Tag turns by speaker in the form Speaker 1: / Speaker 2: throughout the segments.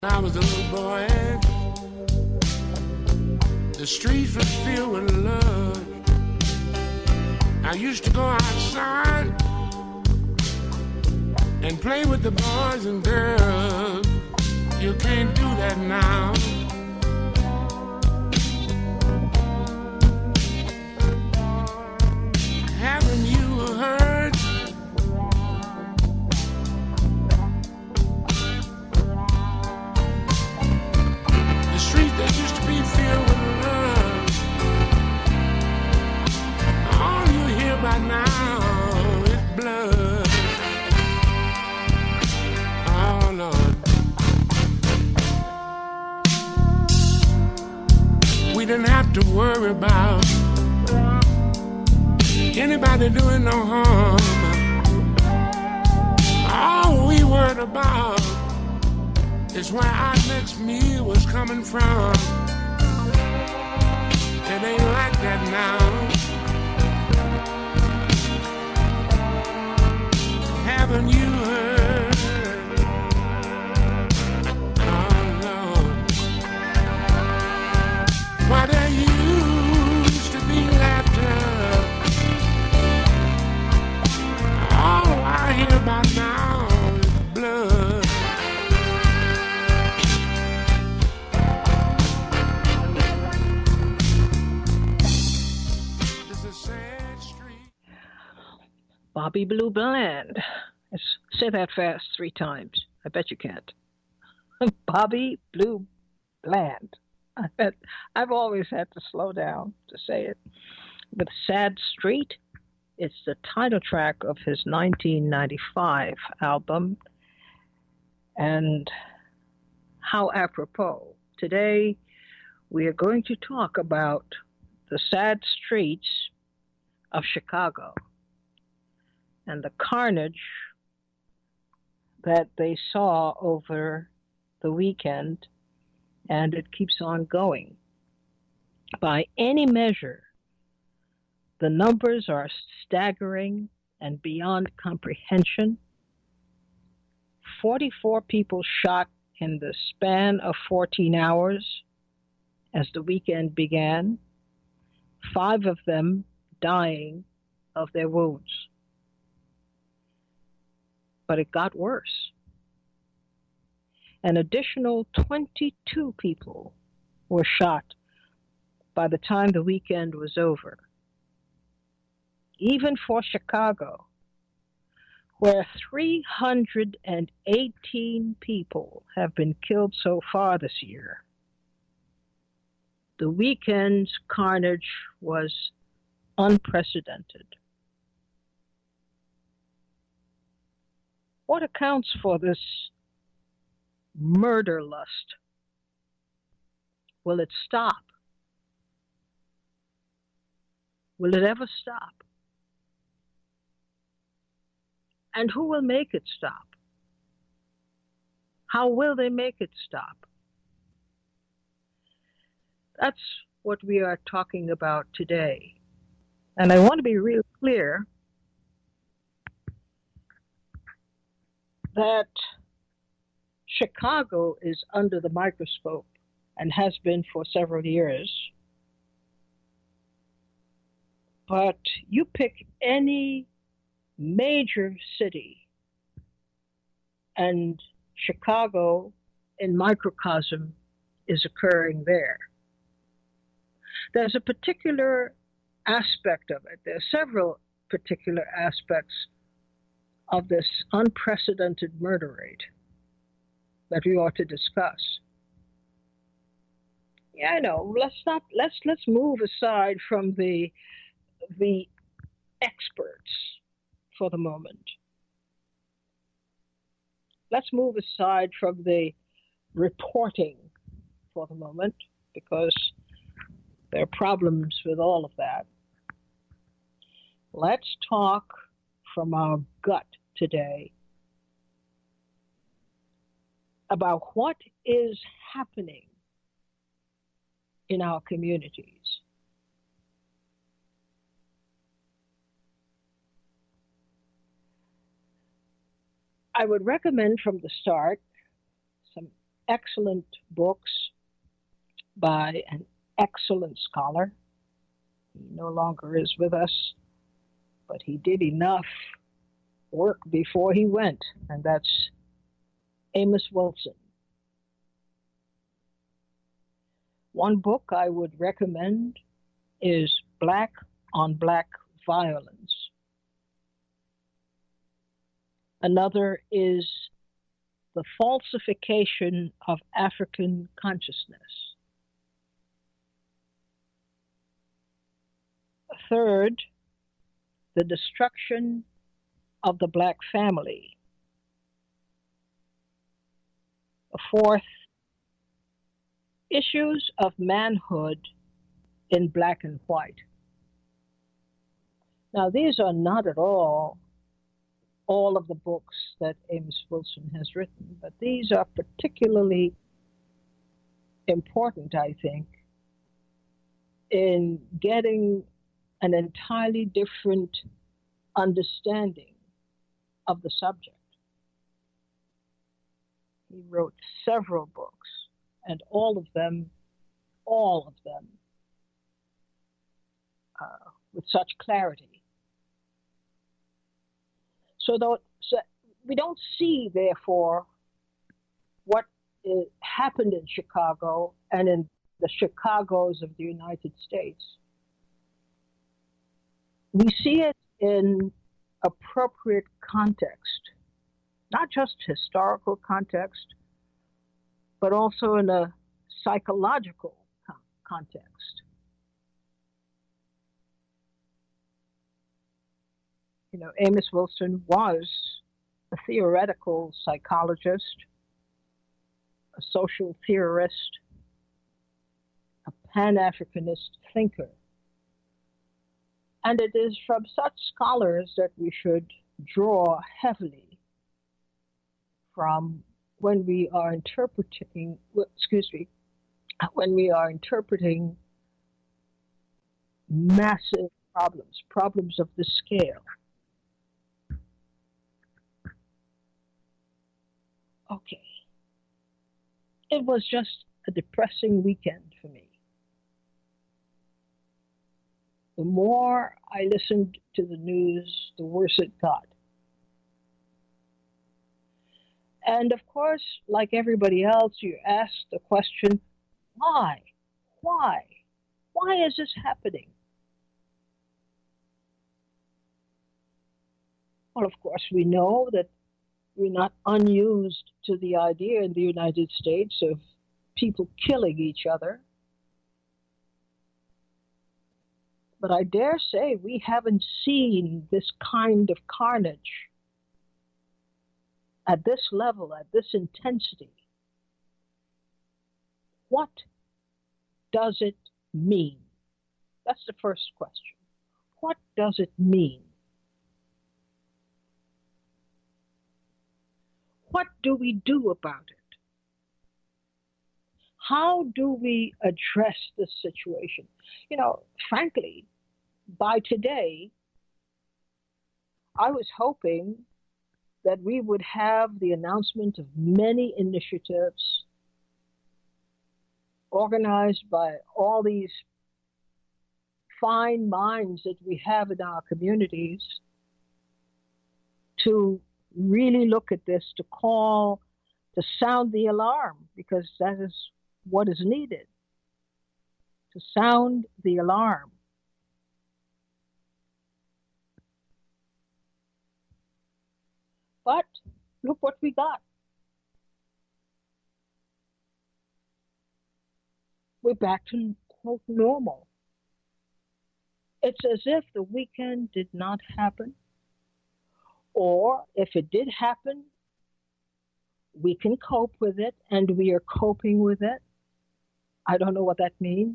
Speaker 1: When I was a little boy, the streets were filled with love. I used to go outside and play with the boys and girls. You can't do that now. Haven't you heard? The streets that used to be filled with love, all you hear by now is blood. Oh Lord. We didn't have to worry about anybody doing no harm. All we worried about is where our next meal was coming from. It ain't like that now. Haven't you heard? Oh Lord. Why there used to be laughter, all I hear about now is blood. It's a sad street.
Speaker 2: Bobby Blue Bland. Say that fast 3 times. I bet you can't. Bobby Blue Bland. I've always had to slow down to say it. With Sad Street, it's the title track of his 1995 album. And how apropos. Today, we are going to talk about the sad streets of Chicago and the carnage that they saw over the weekend, and it keeps on going. By any measure, the numbers are staggering and beyond comprehension. 44 people shot in the span of 14 hours as the weekend began, 5 of them dying of their wounds. But it got worse. An additional 22 people were shot by the time the weekend was over. Even for Chicago, where 318 people have been killed so far this year, the weekend's carnage was unprecedented. What accounts for this murder lust? Will it stop? Will it ever stop? And who will make it stop? How will they make it stop? That's what we are talking about today. And I want to be real clear that Chicago is under the microscope and has been for several years. But you pick any major city, and Chicago in microcosm is occurring there. There's a particular aspect of it. There are several particular aspects of this unprecedented murder rate that we ought to discuss. Yeah, I know. Let's move aside from the experts for the moment. Let's move aside from the reporting for the moment, because there are problems with all of that. Let's talk from our gut today about what is happening in our communities. I would recommend from the start some excellent books by an excellent scholar. He no longer is with us, but he did enough work before he went, and that's Amos Wilson. One book I would recommend is Black on Black Violence. Another is The Falsification of African Consciousness. A third, The Destruction of the Black Family. A fourth, Issues of Manhood in Black and White. Now, these are not at all of the books that Amos Wilson has written, but these are particularly important, I think, in getting an entirely different understanding of the subject. He wrote several books, and all of them, with such clarity. So we don't see, therefore, what happened in Chicago and in the Chicagos of the United States. We see it in appropriate context, not just historical context, but also in a psychological context. You know, Amos Wilson was a theoretical psychologist, a social theorist, a Pan-Africanist thinker. And it is from such scholars that we should draw heavily from when we are interpreting, massive problems of this scale. Okay. It was just a depressing weekend for me. The more I listened to the news, the worse it got. And of course, like everybody else, you ask the question, why? Why? Why is this happening? Well, of course, we know that we're not unused to the idea in the United States of people killing each other. But I dare say we haven't seen this kind of carnage at this level, at this intensity. What does it mean? That's the first question. What does it mean? What do we do about it? How do we address this situation? You know, frankly, by today, I was hoping that we would have the announcement of many initiatives organized by all these fine minds that we have in our communities to really look at this, to sound the alarm, because that is what is needed, to sound the alarm. But look what we got. We're back to, quote, normal. It's as if the weekend did not happen, or if it did happen, we can cope with it, and we are coping with it. I don't know what that means.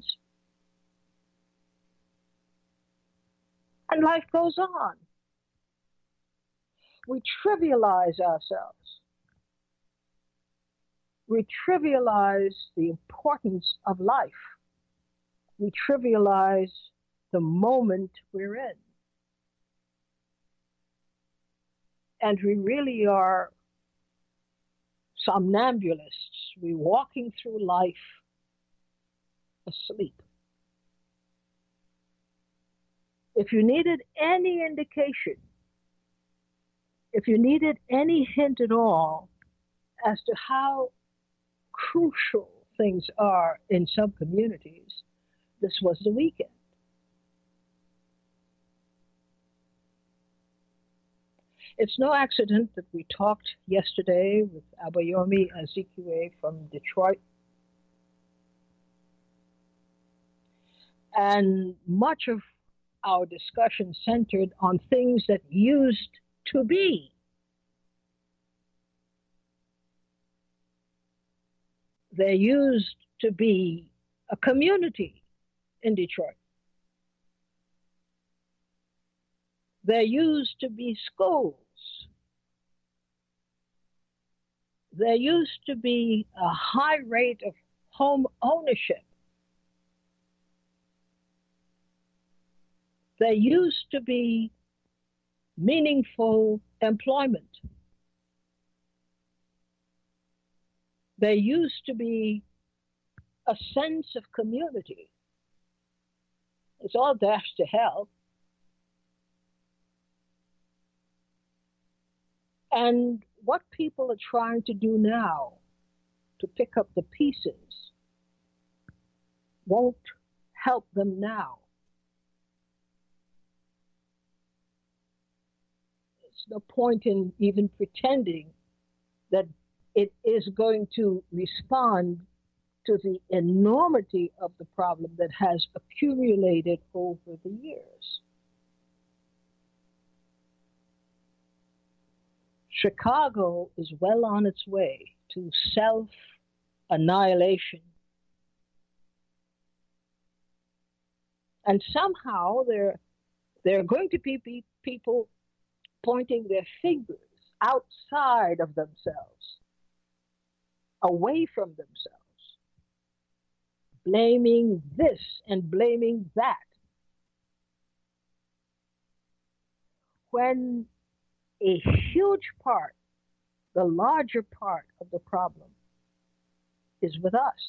Speaker 2: And life goes on. We trivialize ourselves. We trivialize the importance of life. We trivialize the moment we're in. And we really are somnambulists. We're walking through life asleep. If you needed any indication, if you needed any hint at all as to how crucial things are in some communities, this was the weekend. It's no accident that we talked yesterday with Abayomi Azikiwe from Detroit. And much of our discussion centered on things that used to be. There used to be a community in Detroit. There used to be schools. There used to be a high rate of home ownership. There used to be meaningful employment. There used to be a sense of community. It's all dashed to hell. And what people are trying to do now to pick up the pieces won't help them now. There's no point in even pretending that it is going to respond to the enormity of the problem that has accumulated over the years. Chicago is well on its way to self-annihilation. And somehow there are going to be people pointing their fingers outside of themselves, away from themselves, blaming this and blaming that. When a huge part, the larger part of the problem is with us.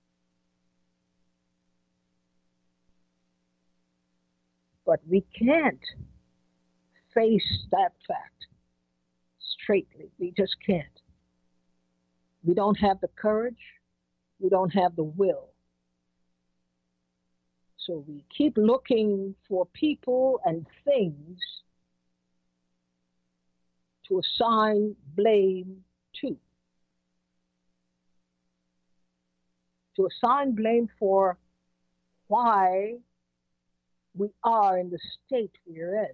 Speaker 2: But we can't face that fact straightly. We just can't. We don't have the courage. We don't have the will. So we keep looking for people and things to assign blame to. To assign blame for why we are in the state we're in.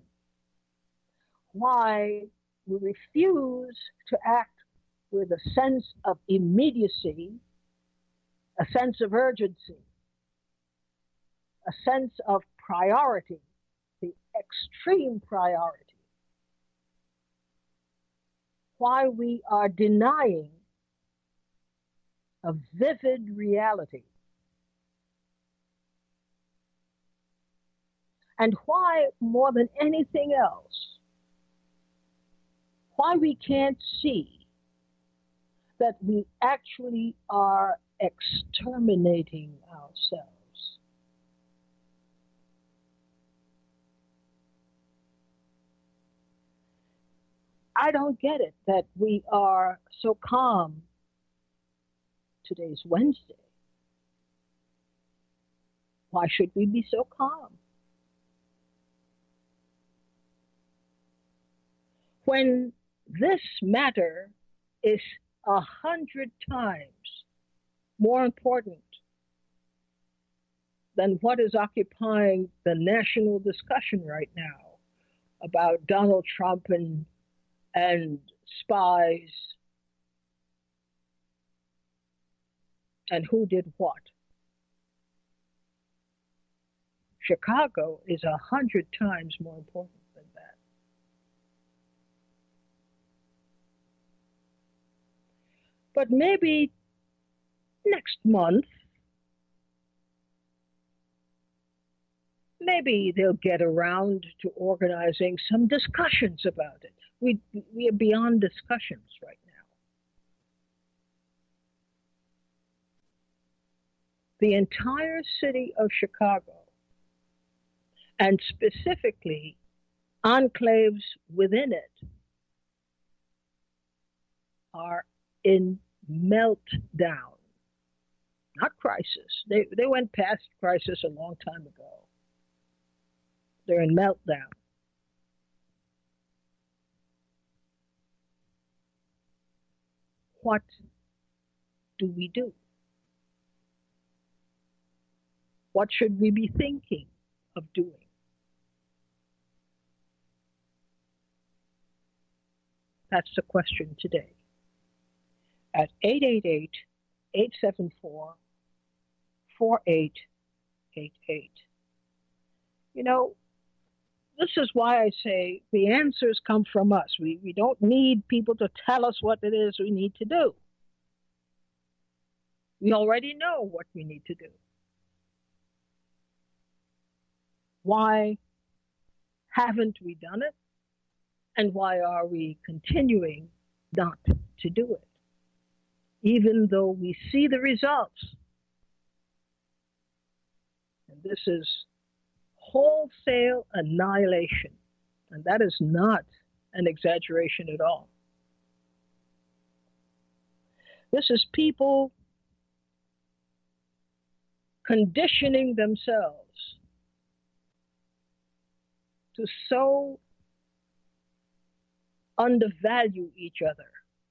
Speaker 2: Why we refuse to act with a sense of immediacy, a sense of urgency, a sense of priority, the extreme priority. Why we are denying a vivid reality. And why, more than anything else, why we can't see that we actually are exterminating ourselves. I don't get it that we are so calm. Today's Wednesday. Why should we be so calm? When this matter is 100 times more important than what is occupying the national discussion right now about Donald Trump and spies and who did what. Chicago is 100 times more important than that. But maybe next month, maybe they'll get around to organizing some discussions about it. We are beyond discussions right now. the entire city of Chicago, and specifically enclaves within it, are in meltdown, not crisis. They went past crisis a long time ago. They're in meltdown. What do we do? What should we be thinking of doing? That's the question today. At 888 874 4888. You know, this is why I say the answers come from us. We don't need people to tell us what it is we need to do. We already know what we need to do. Why haven't we done it? And why are we continuing not to do it? Even though we see the results. And this is wholesale annihilation. And that is not an exaggeration at all. This is people conditioning themselves to so undervalue each other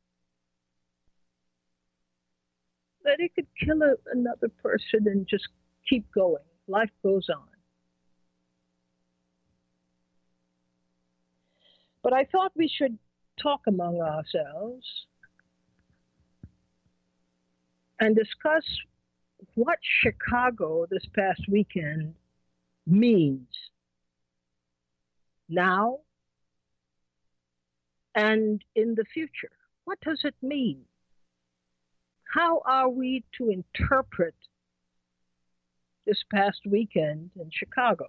Speaker 2: that it could kill another person and just keep going. Life goes on. But I thought we should talk among ourselves and discuss what Chicago this past weekend means now and in the future. What does it mean? How are we to interpret this past weekend in Chicago?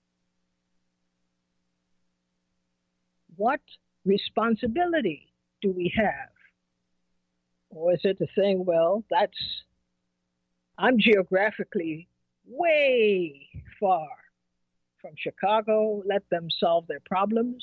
Speaker 2: What responsibility do we have? Or is it a thing, well, I'm geographically way far from Chicago, let them solve their problems.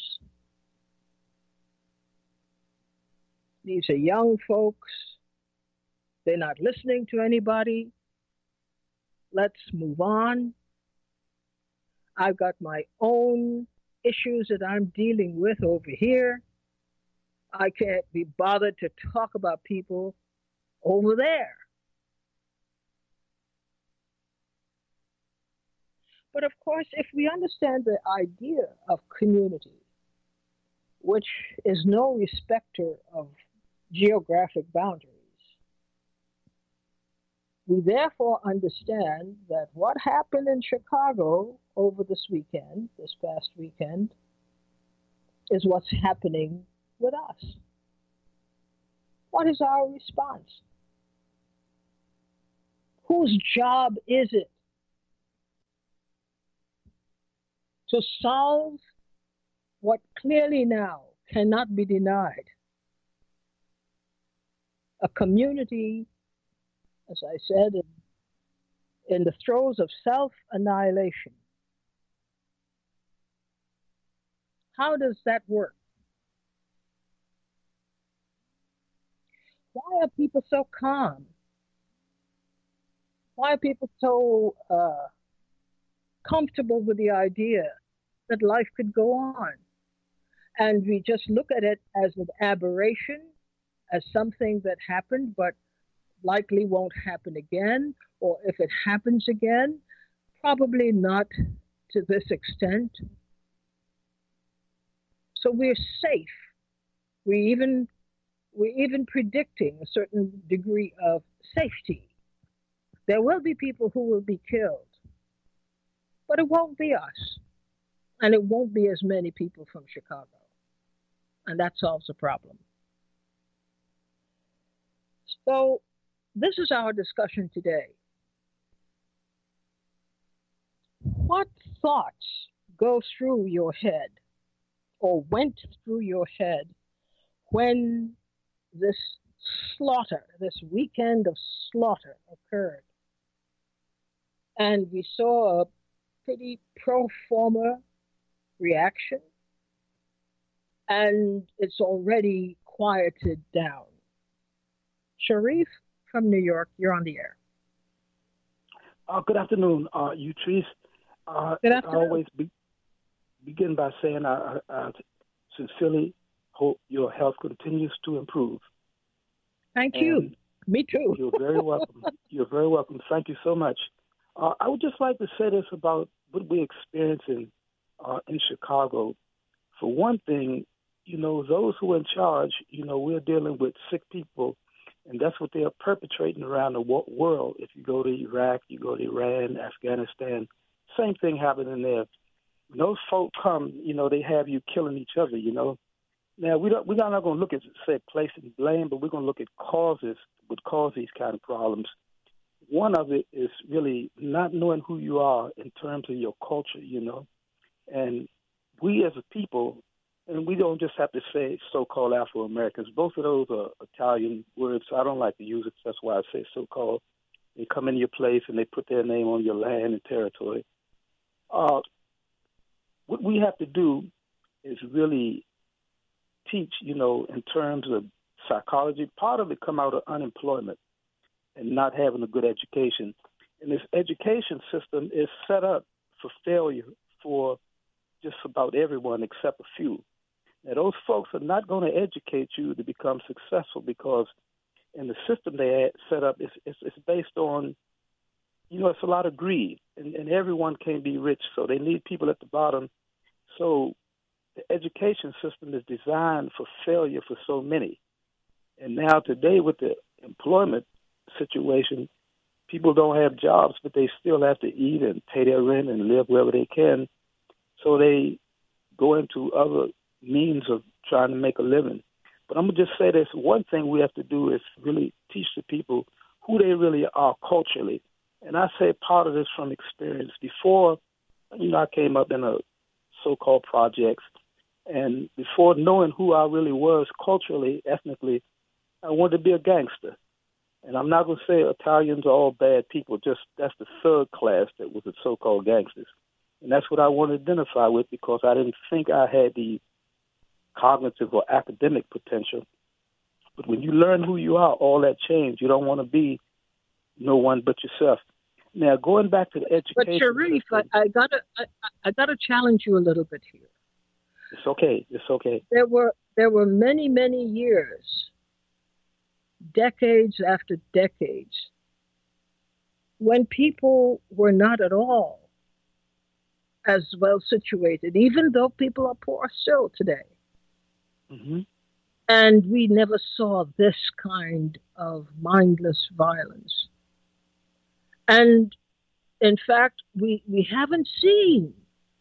Speaker 2: These are young folks. They're not listening to anybody. Let's move on. I've got my own issues that I'm dealing with over here. I can't be bothered to talk about people over there. But of course, if we understand the idea of community, which is no respecter of geographic boundaries, we therefore understand that what happened in Chicago over this past weekend, is what's happening with us. What is our response? Whose job is it to solve what clearly now cannot be denied? A community, as I said, in the throes of self-annihilation. How does that work? Why are people so calm? Why are people so comfortable with the idea that life could go on? And we just look at it as an aberration, as something that happened but likely won't happen again, or if it happens again, probably not to this extent. So we're safe. We're even predicting a certain degree of safety. There will be people who will be killed, but it won't be us. And it won't be as many people from Chicago. And that solves the problem. So this is our discussion today. What thoughts go through your head or went through your head when this slaughter, this weekend of slaughter occurred? and we saw a pretty pro forma reaction, and it's already quieted down. Sharif from New York, you're on the air.
Speaker 3: Good afternoon, Utrice.
Speaker 2: Good
Speaker 3: I
Speaker 2: afternoon.
Speaker 3: always begin by saying I sincerely hope your health continues to improve.
Speaker 2: Thank you.
Speaker 3: And
Speaker 2: Me too.
Speaker 3: you're very welcome. You're very welcome. Thank you so much. I would just like to say this about what we're experiencing in Chicago. For one thing, those who are in charge, we're dealing with sick people, and that's what they are perpetrating around the world. If you go to Iraq, you go to Iran, Afghanistan, same thing happening there. When those folk come, they have you killing each other. Now we're not going to look at say placing blame, but we're going to look at causes that would cause these kind of problems. One of it is really not knowing who you are in terms of your culture. And we as a people, and we don't just have to say so-called Afro-Americans. Both of those are Italian words, so I don't like to use it. That's why I say so-called. They come into your place and they put their name on your land and territory. Uh, what we have to do is really teach, in terms of psychology. Part of it come out of unemployment and not having a good education. And this education system is set up for failure for just about everyone except a few. Now, those folks are not going to educate you to become successful because in the system they set up, it's based on, it's a lot of greed, and everyone can't be rich, so they need people at the bottom. So the education system is designed for failure for so many. And now today with the employment situation, people don't have jobs, but they still have to eat and pay their rent and live wherever they can. So they go into other means of trying to make a living. But I'm going to just say this. One thing we have to do is really teach the people who they really are culturally. And I say part of this from experience. Before, I came up in a so-called projects, and before knowing who I really was culturally, ethnically, I wanted to be a gangster. And I'm not going to say Italians are all bad people, just that's the third class that was the so-called gangsters. And that's what I wanted to identify with because I didn't think I had the cognitive or academic potential. But when you learn who you are, all that changed. You don't want to be no one but yourself. Now, going back to the
Speaker 2: But
Speaker 3: education
Speaker 2: Sharif,
Speaker 3: system,
Speaker 2: I gotta challenge you a little bit here.
Speaker 3: it's okay. It's okay.
Speaker 2: There were many years, decades after decades, when people were not at all as well situated, even though people are poor still today.
Speaker 3: Hmm.
Speaker 2: And we never saw this kind of mindless violence. And in fact, we haven't seen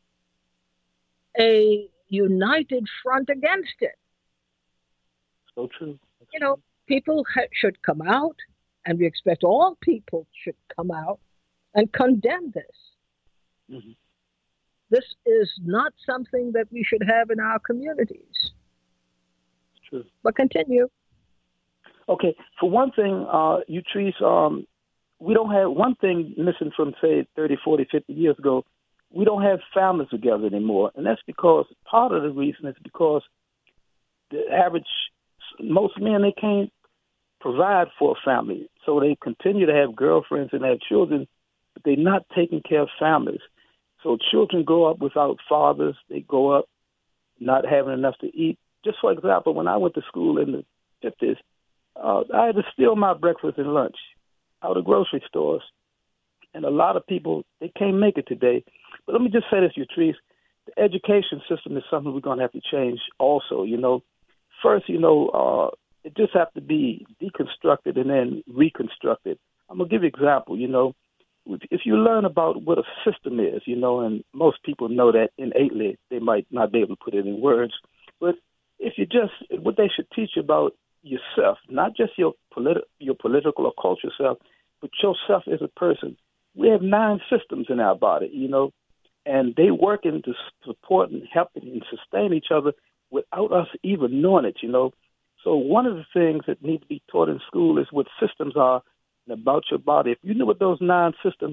Speaker 2: a united front against it.
Speaker 3: So true. That's
Speaker 2: You know,
Speaker 3: true.
Speaker 2: people should come out, and we expect all people should come out and condemn this.
Speaker 3: Hmm.
Speaker 2: This is not something that we should have in our communities.
Speaker 3: It's true.
Speaker 2: But continue.
Speaker 3: Okay. For one thing, Utrice, we don't have one thing missing from, say, 30, 40, 50 years ago. We don't have families together anymore. And that's because part of the reason is because the average, most men, they can't provide for a family. So they continue to have girlfriends and have children, but they're not taking care of families. So children grow up without fathers. They grow up not having enough to eat. Just for example, when I went to school in the 50s, I had to steal my breakfast and lunch out of grocery stores. And a lot of people, they can't make it today. But let me just say this, Utrice, the education system is something we're going to have to change also. First, it just have to be deconstructed and then reconstructed. I'm going to give you an example. If you learn about what a system is, and most people know that innately, they might not be able to put it in words. But if you just, what they should teach you about yourself, not just your political or cultural self, but yourself as a person. We have 9 systems in our body, and they working to support and help and sustain each other without us even knowing it. So one of the things that need to be taught in school is what systems are and about your body. If you knew what those 9 systems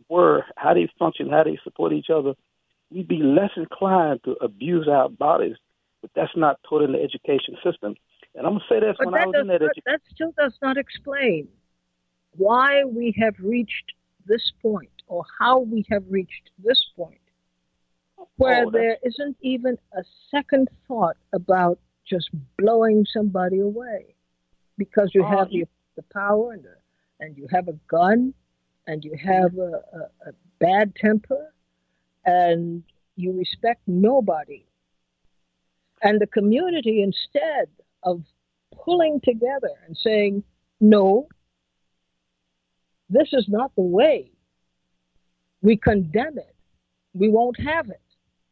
Speaker 3: were, how they function, how they support each other, we'd be less inclined to abuse our bodies. But that's not taught in the education system. And I'm going to say this,
Speaker 2: But
Speaker 3: when I was in that education.
Speaker 2: that still does not explain why we have reached this point or how we have reached this point where there isn't even a second thought about just blowing somebody away because you have the power and you have a gun and you have a bad temper and you respect nobody. And the community, instead of pulling together and saying, no, this is not the way, we condemn it, we won't have it.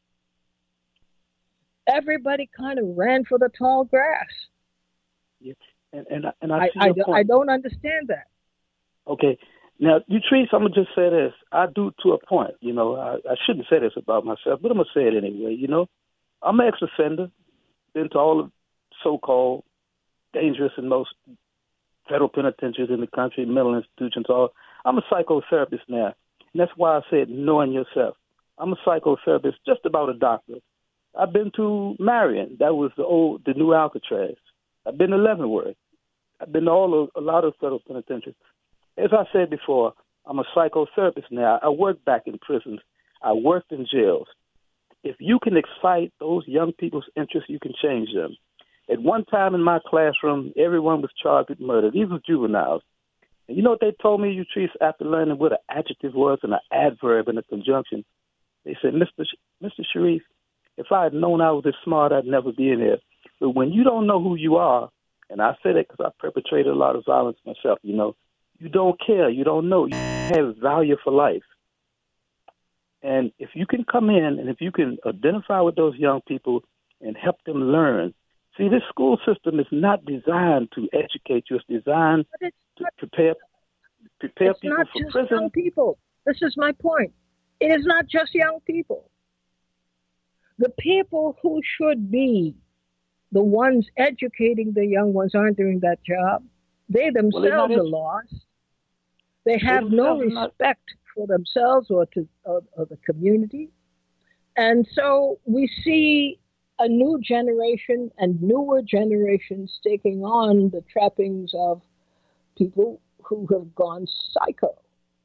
Speaker 2: Everybody kind of ran for the tall grass.
Speaker 3: Yeah. And I see your point.
Speaker 2: I don't understand that.
Speaker 3: Okay. Now, Utrice, I'm going to just say this. I do to a point. You know, I shouldn't say this about myself, but I'm going to say it anyway. You know, I'm an ex-offender, been to all of so-called dangerous and most federal penitentiaries in the country, mental institutions. I'm a psychotherapist now. And that's why I said knowing yourself. I'm a psychotherapist, just about a doctor. I've been to Marion. That was the new Alcatraz. I've been to Leavenworth. I've been to a lot of federal penitentiaries. As I said before, I'm a psychotherapist now. I work back in prisons. I worked in jails. If you can excite those young people's interests, you can change them. At one time in my classroom, everyone was charged with murder. These were juveniles. And you know what they told me, Utrice, after learning what an adjective was and an adverb and a conjunction? They said, Mr. Sharif, if I had known I was this smart, I'd never be in here. But when you don't know who you are, and I say that because I perpetrated a lot of violence myself, you know, you don't care, you don't know, you have value for life. And if you can come in and if you can identify with those young people and help them learn. See, this school system is not designed to educate you. It's designed to prepare people for prison.
Speaker 2: Young people. This is my point. It is not just young people. The people who should be the ones educating the young ones aren't doing that job. They themselves are lost. They have no respect for themselves or the community. And so we see a new generation and newer generations taking on the trappings of people who have gone psycho.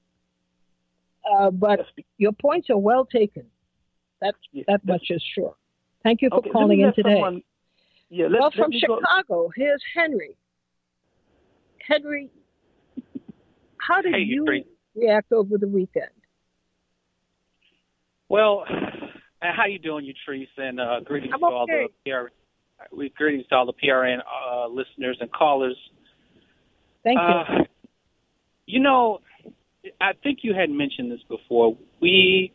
Speaker 2: But your points are well taken. That much is sure. Thank you for calling in today. From Chicago, here's Henry. Henry, how did you react over the weekend?
Speaker 4: Well, how you doing, Utrice? And greetings to all the greetings to all the PRN listeners and callers.
Speaker 2: Thank you.
Speaker 4: You know, I think you had mentioned this before. We,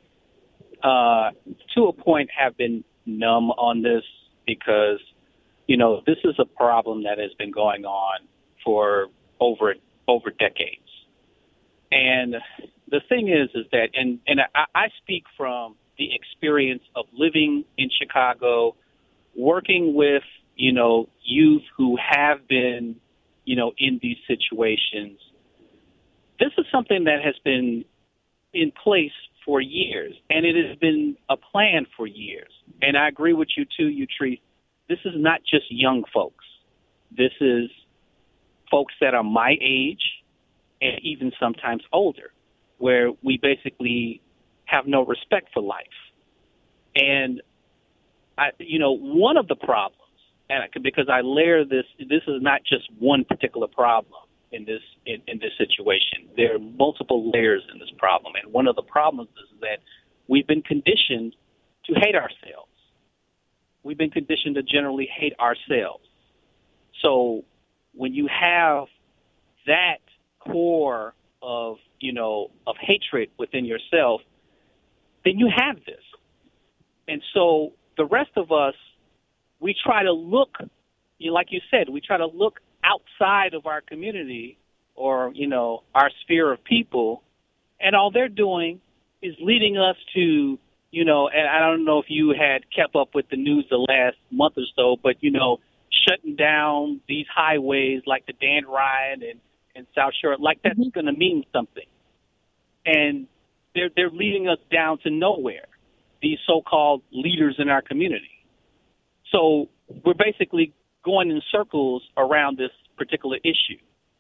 Speaker 4: to a point, have been numb on this because, you know, this is a problem that has been going on for over decades. And the thing is that, and I speak from the experience of living in Chicago, working with, you know, youth who have been, you know, in these situations. This is something that has been in place for years, and it has been a plan for years. And I agree with you, too, Utrice. This is not just young folks. This is folks that are my age and even sometimes older, where we basically have no respect for life. And, one of the problems, and because I layer this is not just one particular problem in this situation. There are multiple layers in this problem. And one of the problems is that we've been conditioned to hate ourselves. We've been conditioned to generally hate ourselves. So when you have that core of hatred within yourself, then you have this. And so the rest of us, we try to look, like you said, we try to look outside of our community or, our sphere of people, and all they're doing is leading us to, and I don't know if you had kept up with the news the last month or so, but, shutting down these highways like the Dan Ryan and South Shore, like that's going to mean something. And they're leading us down to nowhere, these so-called leaders in our community. So we're basically going in circles around this particular issue.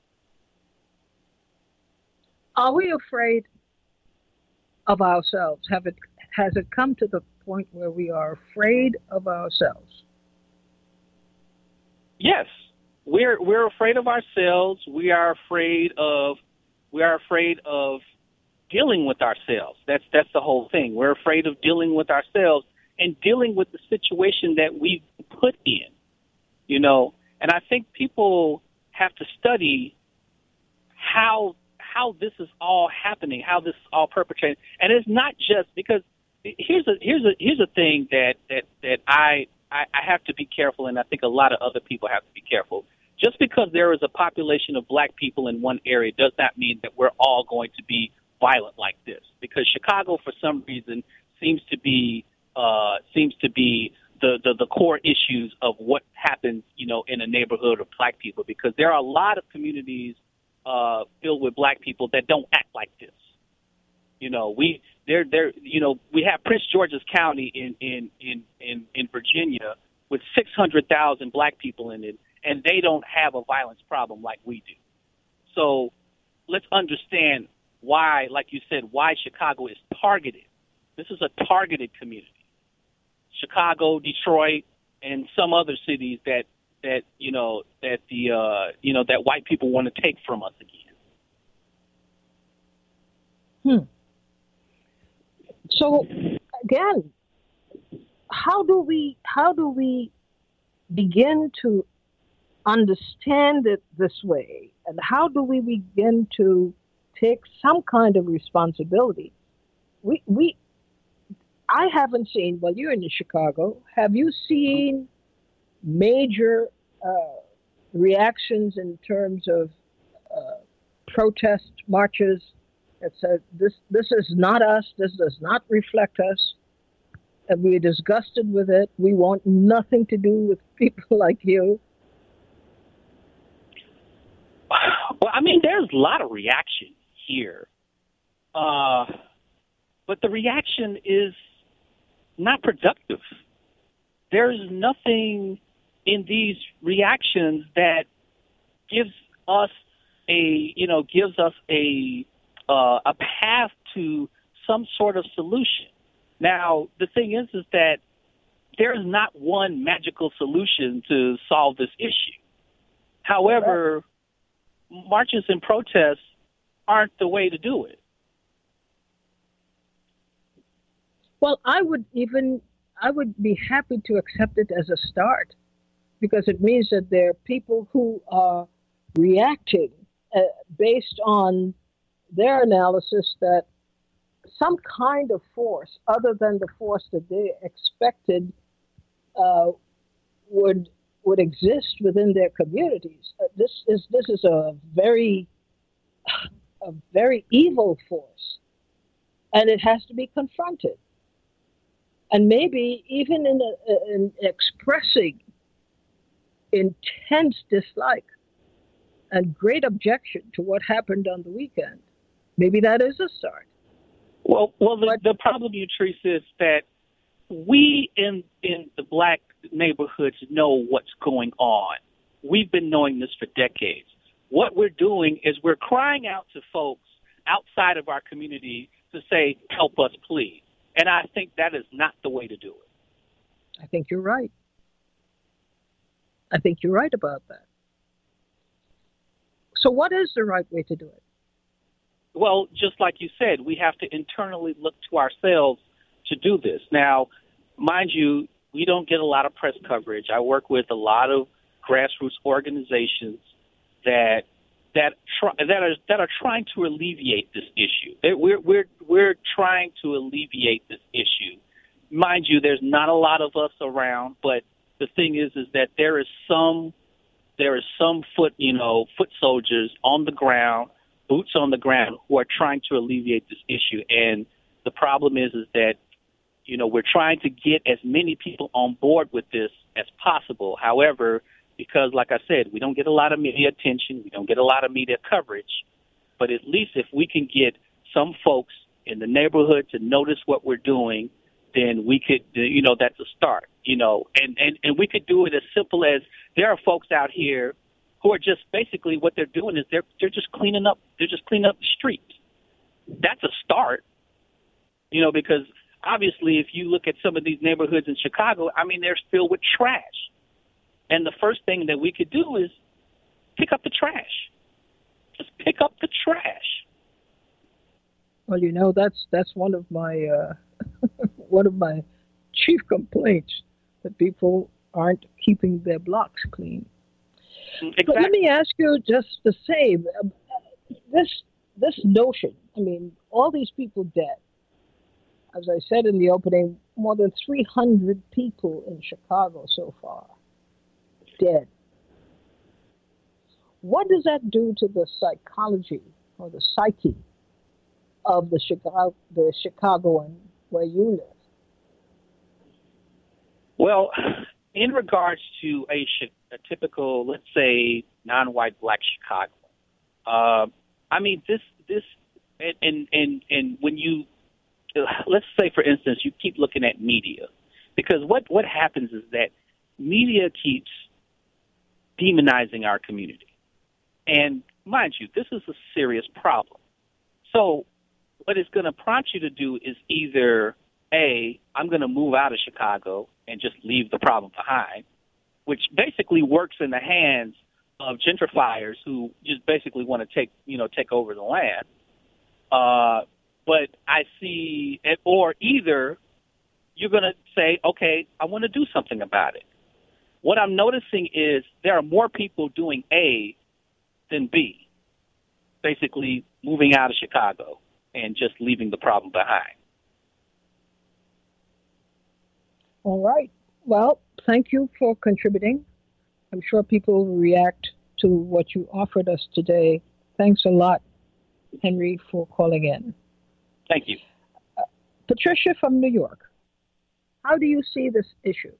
Speaker 2: Are we afraid of ourselves? Has it come to the point where we are afraid of ourselves?
Speaker 4: Yes, we're afraid of ourselves. We are afraid of dealing with ourselves. That's the whole thing. We're afraid of dealing with ourselves and dealing with the situation that we've put in. You know, and I think people have to study how this is all happening, how this is all perpetrated, and it's not just because here's a thing that I have to be careful, and I think a lot of other people have to be careful. Just because there is a population of black people in one area does not mean that we're all going to be violent like this. Because Chicago, for some reason, seems to be the core issues of what happens, you know, in a neighborhood of black people. Because there are a lot of communities filled with black people that don't act like this. You know, we have Prince George's County in Virginia with 600,000 black people in it, and they don't have a violence problem like we do. So let's understand why, like you said, why Chicago is targeted. This is a targeted community. Chicago, Detroit, and some other cities that white people want to take from us again.
Speaker 2: So again, how do we begin to understand it this way, and how do we begin to take some kind of responsibility? I haven't seen. Well, you're in Chicago. Have you seen major reactions in terms of protest marches that said this is not us, this does not reflect us, and we're disgusted with it, we want nothing to do with people like you?
Speaker 4: Well, I mean, there's a lot of reaction here, but the reaction is not productive. There's nothing in these reactions that gives us a path to some sort of solution. Now, the thing is that there is not one magical solution to solve this issue. However, marches and protests aren't the way to do it.
Speaker 2: Well, I would be happy to accept it as a start, because it means that there are people who are reacting based on their analysis that some kind of force, other than the force that they expected, would exist within their communities. This is a very evil force, and it has to be confronted. And maybe even in expressing intense dislike and great objection to what happened on the weekend, maybe that is a start.
Speaker 4: Well, the problem, Utrice, is that we in the black neighborhoods know what's going on. We've been knowing this for decades. What we're doing is we're crying out to folks outside of our community to say, help us, please. And I think that is not the way to do it.
Speaker 2: I think you're right. I think you're right about that. So what is the right way to do it?
Speaker 4: Well, just like you said, we have to internally look to ourselves to do this. Now, mind you, we don't get a lot of press coverage. I work with a lot of grassroots organizations that are trying to alleviate this issue. We're trying to alleviate this issue. Mind you, there's not a lot of us around, but the thing is that there is some foot soldiers on the ground, boots on the ground, who are trying to alleviate this issue. And the problem is that, you know, we're trying to get as many people on board with this as possible. However, because, like I said, we don't get a lot of media attention, we don't get a lot of media coverage, but at least if we can get some folks in the neighborhood to notice what we're doing, then we could, that's a start, and we could do it as simple as there are folks out here who are just basically what they're doing is they're just cleaning up. They're just cleaning up the streets. That's a start, because obviously if you look at some of these neighborhoods in Chicago, I mean, they're filled with trash. And the first thing that we could do is pick up the trash. Just pick up the trash.
Speaker 2: Well, that's one of my one of my chief complaints, that people aren't keeping their blocks clean.
Speaker 4: Exactly.
Speaker 2: But let me ask you just the same. This notion, I mean, all these people dead. As I said in the opening, more than 300 people in Chicago so far dead. What does that do to the psychology or the psyche of the Chicagoan where you live?
Speaker 4: Well, in regards to a typical, let's say, non-white black Chicago, I mean, this, and when you, let's say, for instance, you keep looking at media, because what happens is that media keeps demonizing our community. And mind you, this is a serious problem. So what it's going to prompt you to do is either, A, I'm going to move out of Chicago and just leave the problem behind, which basically works in the hands of gentrifiers who just basically want to take over the land. But I see, or either you're going to say, okay, I want to do something about it. What I'm noticing is there are more people doing A than B, basically moving out of Chicago and just leaving the problem behind.
Speaker 2: All right. Well, thank you for contributing. I'm sure people will react to what you offered us today. Thanks a lot, Henry, for calling in.
Speaker 4: Thank you.
Speaker 2: Patricia from New York, how do you see this issue?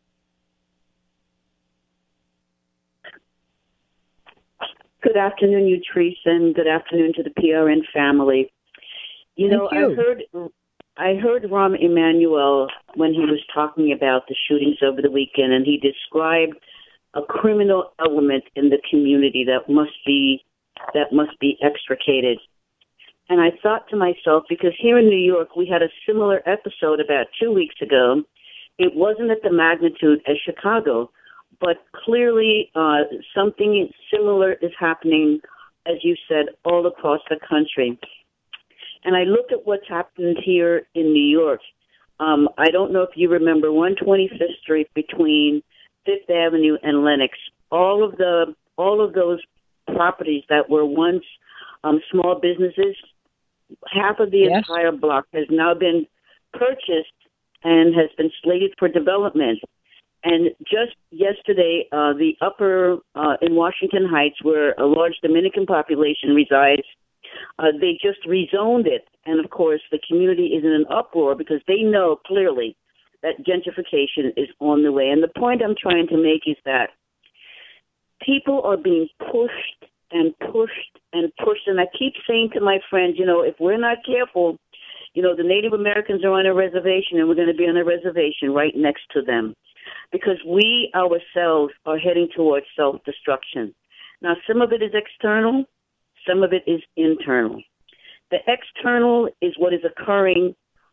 Speaker 5: Good afternoon, Utrice, and good afternoon to the PRN family.
Speaker 2: Thank you.
Speaker 5: I heard Rahm Emanuel when he was talking about the shootings over the weekend, and he described a criminal element in the community that must be extricated. And I thought to myself, because here in New York we had a similar episode about 2 weeks ago. It wasn't at the magnitude as Chicago, but clearly something similar is happening, as you said, all across the country. And I looked at what's happened here in New York. I don't know if you remember 125th Street between Fifth Avenue and Lenox. All of those properties that were once small businesses, half of the entire block has now been purchased and has been slated for development. And just yesterday, the upper in Washington Heights, where a large Dominican population resides, they just rezoned it. And, of course, the community is in an uproar because they know clearly that gentrification is on the way. And the point I'm trying to make is that people are being pushed and pushed and pushed. And I keep saying to my friends, if we're not careful, the Native Americans are on a reservation, and we're going to be on a reservation right next to them, because we ourselves are heading towards self-destruction. Now, some of it is external, some of it is internal. The external is what is occurring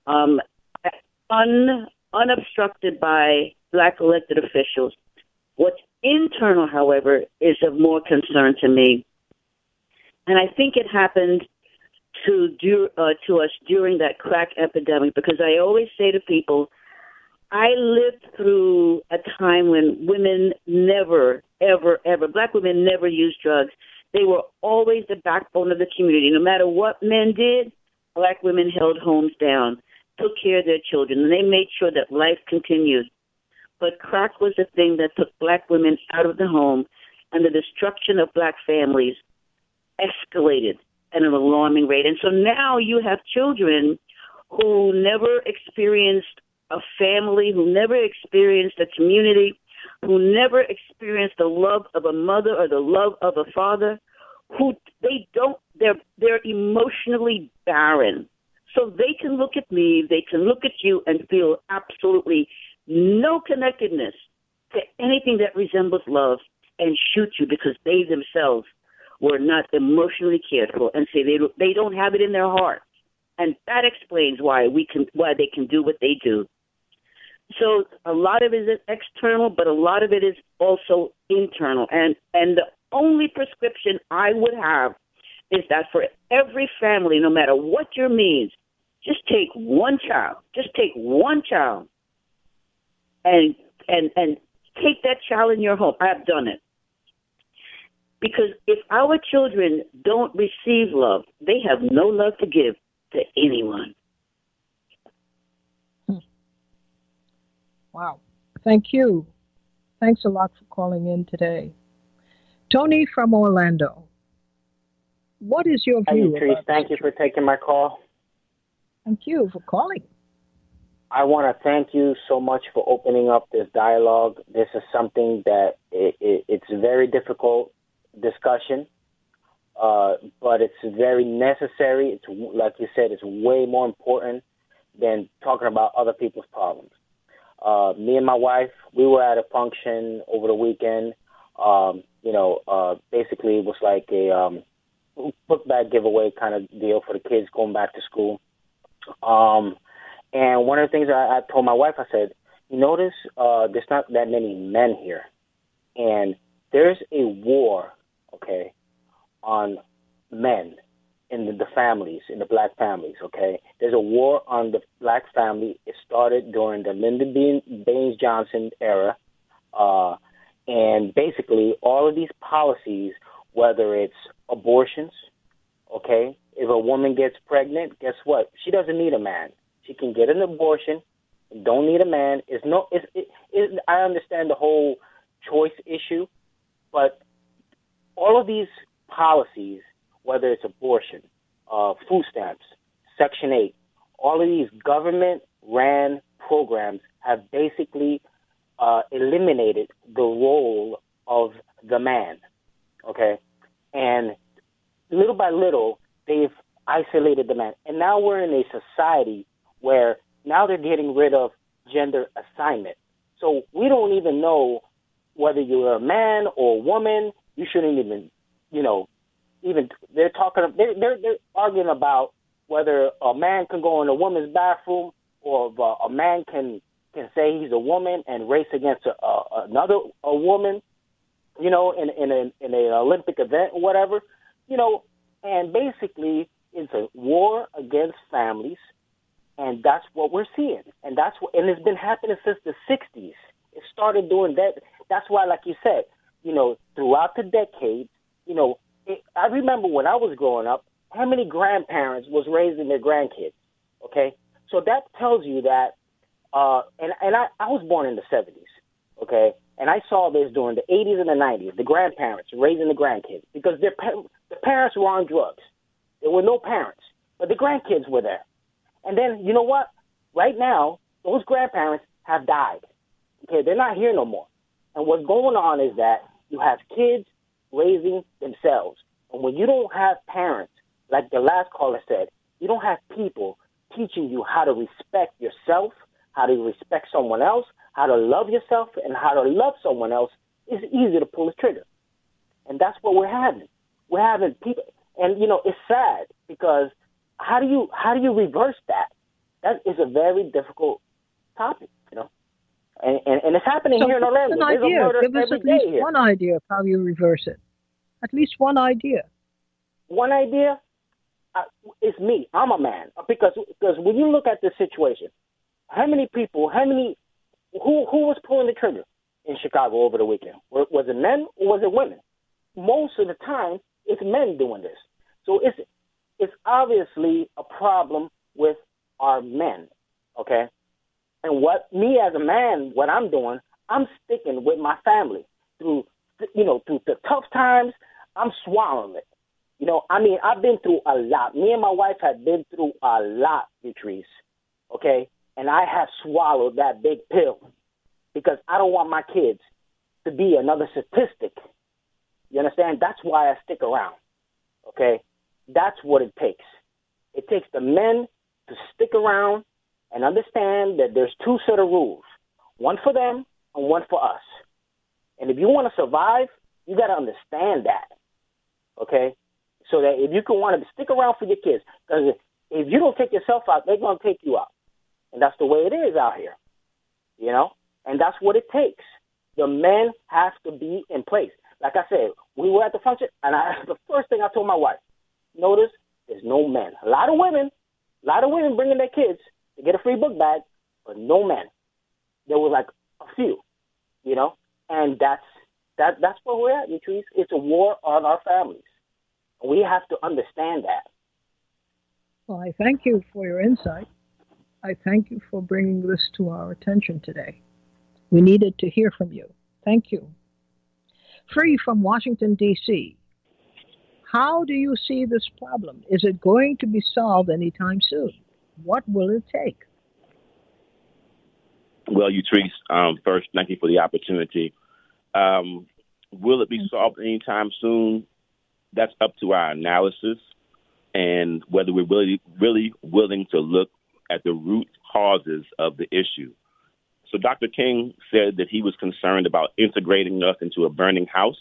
Speaker 5: unobstructed by black elected officials. What's internal, however, is of more concern to me. And I think it happened to us during that crack epidemic, because I always say to people, I lived through a time when women never, ever, ever, black women never used drugs. They were always the backbone of the community. No matter what men did, black women held homes down, took care of their children, and they made sure that life continued. But crack was the thing that took black women out of the home, and the destruction of black families escalated at an alarming rate. And so now you have children who never experienced a family, who never experienced a community, who never experienced the love of a mother or the love of a father, they're emotionally barren. So they can look at me, they can look at you and feel absolutely no connectedness to anything that resembles love and shoot you because they themselves were not emotionally cared for and say they don't have it in their heart. And that explains why they can do what they do. So a lot of it is external, but a lot of it is also internal. And the only prescription I would have is that for every family, no matter what your means, just take one child. Just take one child and take that child in your home. I've done it. Because if our children don't receive love, they have no love to give to anyone.
Speaker 2: Wow. Thank you. Thanks a lot for calling in today. Tony from Orlando. What is your view?
Speaker 6: Hi, Patrice. Thank you for taking my call.
Speaker 2: Thank you for calling.
Speaker 6: I want to thank you so much for opening up this dialogue. This is something that it's a very difficult discussion, but it's very necessary. It's like you said, it's way more important than talking about other people's problems. Me and my wife, we were at a function over the weekend. Basically it was like a book bag giveaway kind of deal for the kids going back to school. And one of the things I told my wife, I said, you notice there's not that many men here. And there's a war, okay, on men in the families, in the black families, okay? There's a war on the black family. It started during the Lyndon Baines Johnson era. And basically all of these policies, whether it's abortions, okay, if a woman gets pregnant, guess what? She doesn't need a man. She can get an abortion, don't need a man. I understand the whole choice issue, but all of these policies, whether it's abortion, food stamps, Section 8, all of these government-ran programs have basically eliminated the role of the man, okay? And little by little, they've isolated the man. And now we're in a society where now they're getting rid of gender assignment. So we don't even know whether you're a man or a woman. You shouldn't even, they're arguing about whether a man can go in a woman's bathroom or if a man can say he's a woman and race against another woman, in an Olympic event or whatever, and basically it's a war against families, and that's what we're seeing, and it's been happening since the 60s. It started doing that. That's why, like you said, throughout the decades, I remember when I was growing up, how many grandparents was raising their grandkids, okay? So that tells you that, and I was born in the 70s, okay? And I saw this during the 80s and the 90s, the grandparents raising the grandkids, because the parents were on drugs. There were no parents, but the grandkids were there. And then, you know what? Right now, those grandparents have died. Okay, they're not here no more. And what's going on is that you have kids raising themselves. And when you don't have parents, like the last caller said, you don't have people teaching you how to respect yourself, how to respect someone else, how to love yourself, and how to love someone else, it's easy to pull the trigger. And that's what we're having. We're having people, and, it's sad because how do you reverse that? That is a very difficult topic, And it's happening here in Orlando. There's a murder
Speaker 2: Give us at least one idea of how you reverse it. At least one idea.
Speaker 6: One idea is me. I'm a man. Because when you look at this situation, who was pulling the trigger in Chicago over the weekend? Was it men or was it women? Most of the time, it's men doing this. So it's obviously a problem with our men, okay? And me as a man, what I'm doing, I'm sticking with my family through the tough times. I'm swallowing it. I've been through a lot. Me and my wife have been through a lot, Patrice, okay? And I have swallowed that big pill because I don't want my kids to be another statistic. You understand? That's why I stick around, okay? That's what it takes. It takes the men to stick around and understand that there's two set of rules, one for them and one for us. And if you want to survive, you got to understand that, okay? So that if you can want to stick around for your kids, because if you don't take yourself out, they're going to take you out. And that's the way it is out here, you know? And that's what it takes. The men have to be in place. Like I said, we were at the function, and the first thing I told my wife, notice there's no men. A lot of women bringing their kids to get a free book bag, but no men. There was like a few, you know? And that's where we're at, Latrice. It's a war on our families. We have to understand that.
Speaker 2: Well, I thank you for your insight. I thank you for bringing this to our attention today. We needed to hear from you. Thank you. Free from Washington, D.C., how do you see this problem? Is it going to be solved anytime soon? What will it take?
Speaker 7: Well, Latrice, first, thank you for the opportunity. Will it be solved anytime soon? That's up to our analysis and whether we're really willing to look at the root causes of the issue. So Dr. King said that he was concerned about integrating us into a burning house.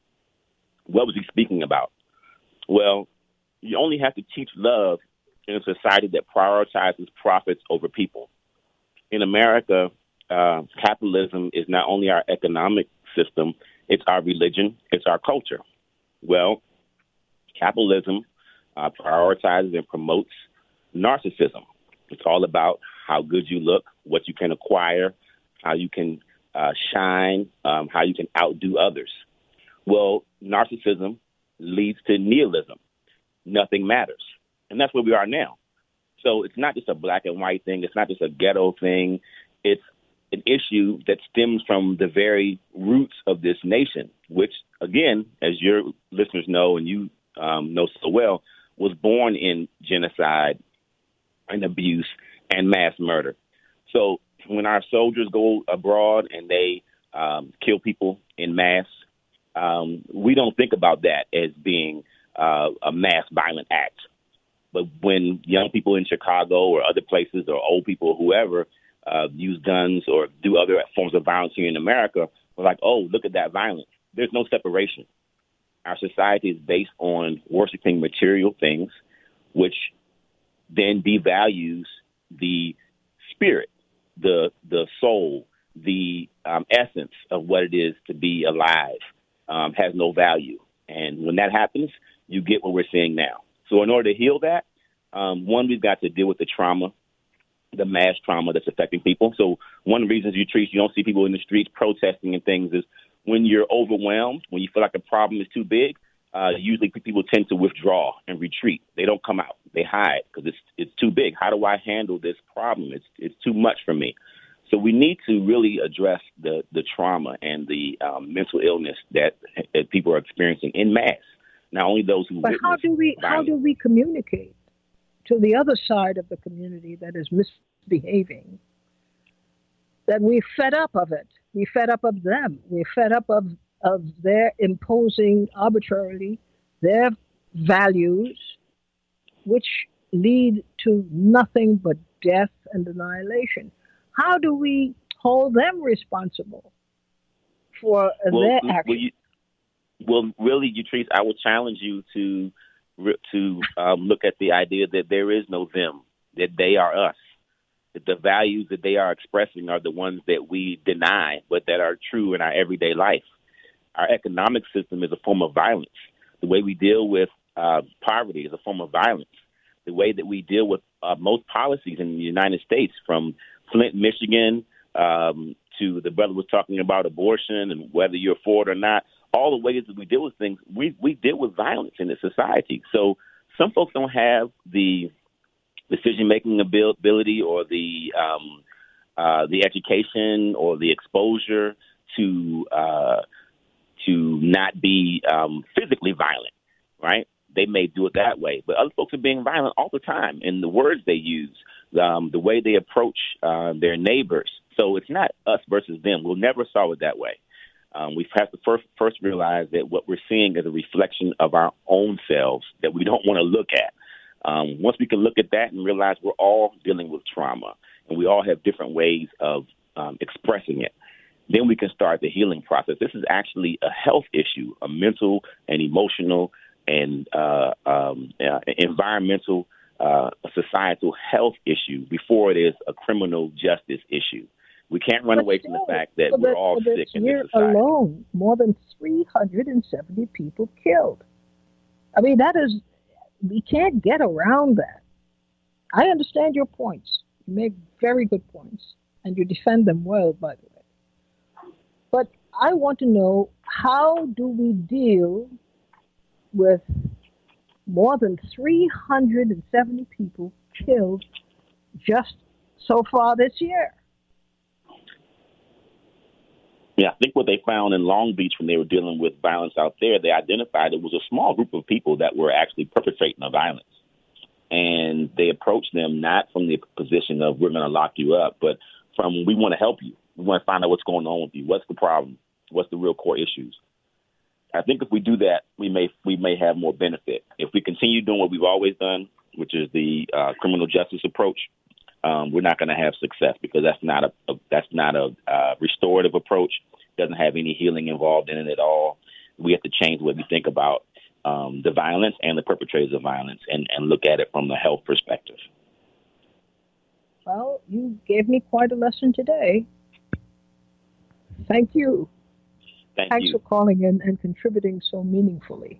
Speaker 7: What was he speaking about? Well, you only have to teach love in a society that prioritizes profits over people. In America, capitalism is not only our economic system, it's our religion, it's our culture. Well, capitalism prioritizes and promotes narcissism. It's all about how good you look, what you can acquire, how you can shine, how you can outdo others. Well, narcissism leads to nihilism. Nothing matters. And that's where we are now. So it's not just a black and white thing. It's not just a ghetto thing. It's an issue that stems from the very roots of this nation, which, again, as your listeners know and you know so well, was born in genocide and abuse and mass murder. So when our soldiers go abroad and they kill people in mass, we don't think about that as being a mass violent act. But when young people in Chicago or other places or old people, whoever, use guns or do other forms of violence here in America, we're like, oh, look at that violence. There's no separation. Our society is based on worshiping material things, which then devalues the spirit, the soul, the essence of what it is to be alive, has no value. And when that happens, you get what we're seeing now. So in order to heal that, one, we've got to deal with the trauma, the mass trauma that's affecting people. So one of the reasons you don't see people in the streets protesting and things is when you're overwhelmed, when you feel like the problem is too big, usually people tend to withdraw and retreat. They don't come out. They hide because it's too big. How do I handle this problem? It's too much for me. So we need to really address the trauma and the mental illness that people are experiencing in mass. Not only those who.
Speaker 2: But how do we communicate to the other side of the community that is misbehaving? That we're fed up of it. We're fed up of them. We're fed up of their imposing arbitrarily their values, which lead to nothing but death and annihilation. How do we hold them responsible for their actions?
Speaker 7: Well, really, Latrice, I would challenge you to look at the idea that there is no them, that they are us, that the values that they are expressing are the ones that we deny, but that are true in our everyday life. Our economic system is a form of violence. The way we deal with poverty is a form of violence. The way that we deal with most policies in the United States, from Flint, Michigan, to the brother was talking about abortion and whether you're for it or not, all the ways that we deal with things, we deal with violence in this society. So some folks don't have the decision-making ability or the education or the exposure to not be physically violent, right? They may do it that way, but other folks are being violent all the time in the words they use, the way they approach their neighbors. So it's not us versus them. We'll never solve it that way. We have to first realize that what we're seeing is a reflection of our own selves that we don't want to look at. Once we can look at that and realize we're all dealing with trauma and we all have different ways of expressing it, then we can start the healing process. This is actually a health issue, a mental and emotional and environmental, societal health issue before it is a criminal justice issue. We can't run away from the fact that we're all sick in this society.
Speaker 2: Alone, more than 370 people killed. I mean, we can't get around that. I understand your points. You make very good points, and you defend them well, by the way. But I want to know, how do we deal with more than 370 people killed just so far this year?
Speaker 7: Yeah, I think what they found in Long Beach when they were dealing with violence out there, they identified it was a small group of people that were actually perpetrating the violence. And they approached them not from the position of, we're going to lock you up, but from, we want to help you. We want to find out what's going on with you. What's the problem? What's the real core issues? I think if we do that, we may have more benefit. If we continue doing what we've always done, which is the criminal justice approach, we're not going to have success, because that's not a restorative approach. It doesn't have any healing involved in it at all. We have to change what we think about the violence and the perpetrators of violence, and look at it from the health perspective.
Speaker 2: Well, you gave me quite a lesson today. Thank you. Thanks for calling in and contributing so meaningfully.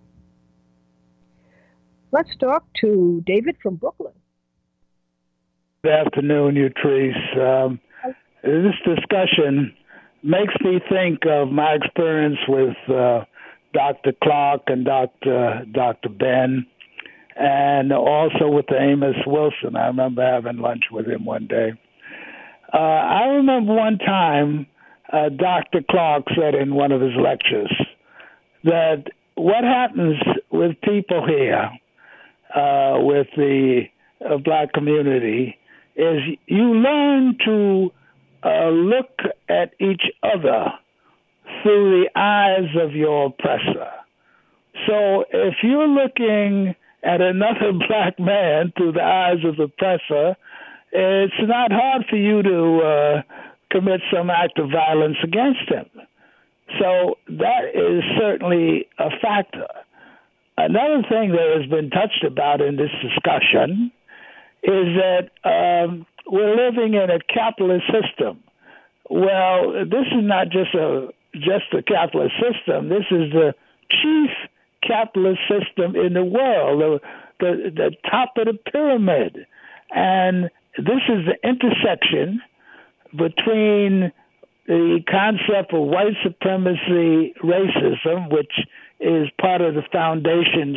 Speaker 2: Let's talk to David from Brooklyn.
Speaker 8: Good afternoon, Utrice. This discussion makes me think of my experience with Dr. Clark and Dr. Ben, and also with Amos Wilson. I remember having lunch with him one day. I remember one time Dr. Clark said in one of his lectures that what happens with people here, with the black community, is you learn to look at each other through the eyes of your oppressor. So if you're looking at another black man through the eyes of the oppressor, it's not hard for you to commit some act of violence against him. So that is certainly a factor. Another thing that has been touched about in this discussion is that we're living in a capitalist system. Well, this is not just a capitalist system. This is the chief capitalist system in the world, the top of the pyramid. And this is the intersection between the concept of white supremacy, racism, which is part of the foundation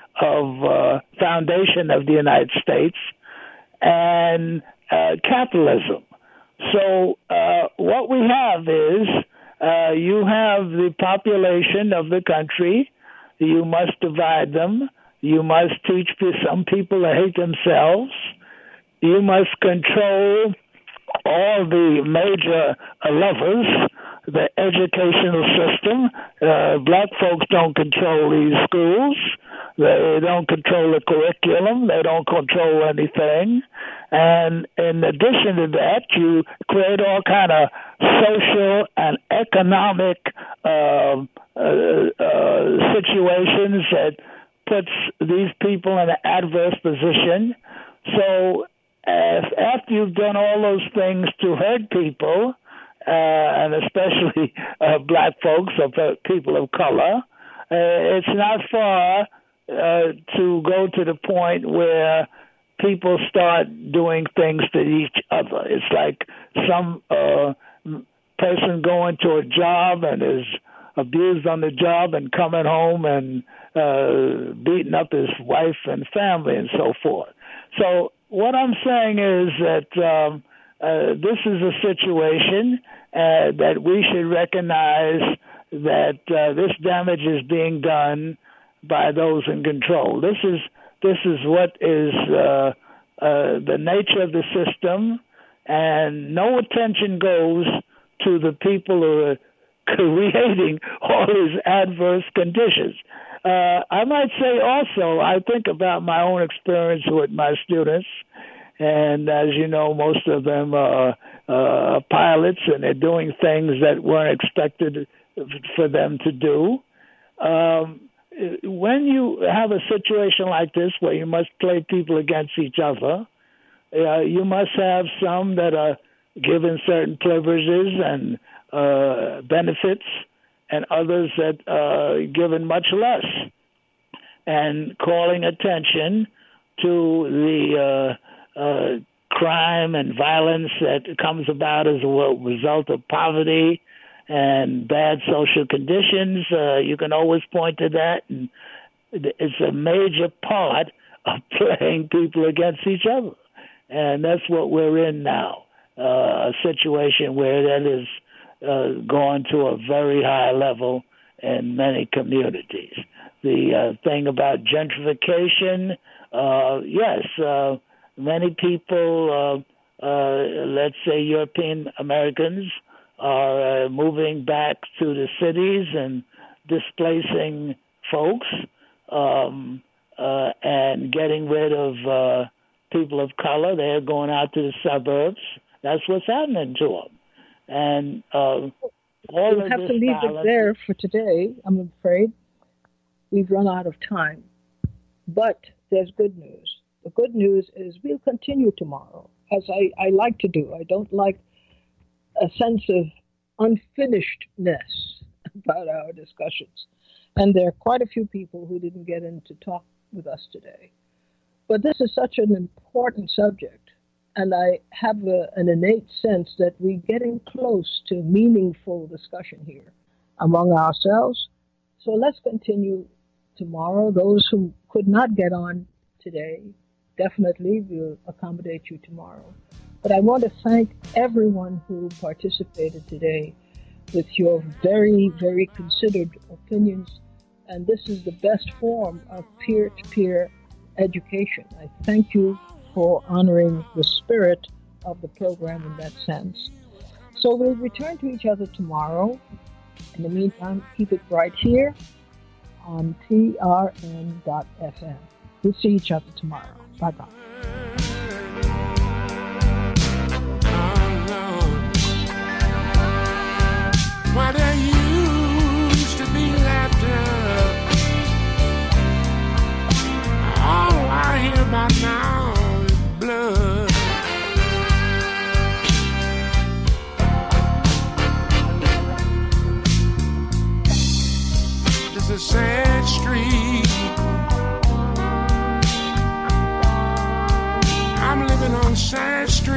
Speaker 8: of the United States, and capitalism. So what we have is you have the population of the country. You must divide them. You must teach some people to hate themselves. You must control all the major levers, the educational system. Black folks don't control these schools. They don't control the curriculum. They don't control anything. And in addition to that, you create all kind of social and economic situations that puts these people in an adverse position. So after you've done all those things to hurt people, and especially black folks or people of color, it's not far to go to the point where people start doing things to each other. It's like some person going to a job and is abused on the job and coming home and beating up his wife and family and so forth. So what I'm saying is that this is a situation that we should recognize that this damage is being done by those in control. This is what is the nature of the system, and no attention goes to the people who are creating all these adverse conditions. I might say also, I think about my own experience with my students. And as you know, most of them are pilots, and they're doing things that weren't expected for them to do. When you have a situation like this where you must play people against each other, you must have some that are given certain privileges and benefits, and others that are given much less, and calling attention to the crime and violence that comes about as a result of poverty and bad social conditions. You can always point to that, and it's a major part of playing people against each other. And that's what we're in now, a situation where that is going to a very high level in many communities. The thing about gentrification, yes, many people, let's say European Americans, are moving back to the cities and displacing folks and getting rid of people of color. They're going out to the suburbs. That's what's happening to them. And all
Speaker 2: we'll
Speaker 8: of
Speaker 2: have
Speaker 8: this
Speaker 2: to leave
Speaker 8: balance,
Speaker 2: it there for today, I'm afraid. We've run out of time. But there's good news. The good news is we'll continue tomorrow, as I like to do. I don't like a sense of unfinishedness about our discussions. And there are quite a few people who didn't get in to talk with us today. But this is such an important subject, and I have an innate sense that we're getting close to meaningful discussion here among ourselves. So let's continue tomorrow. Those who could not get on today, definitely we'll accommodate you tomorrow. But I want to thank everyone who participated today with your very, very considered opinions. And this is the best form of peer-to-peer education. I thank you for honoring the spirit of the program in that sense. So we'll return to each other tomorrow. In the meantime, keep it right here on TRN.FM. We'll see each other tomorrow. Bye-bye.
Speaker 1: Why there used to be laughter. All I hear about now is blood. It's a sad street. I'm living on Side Street.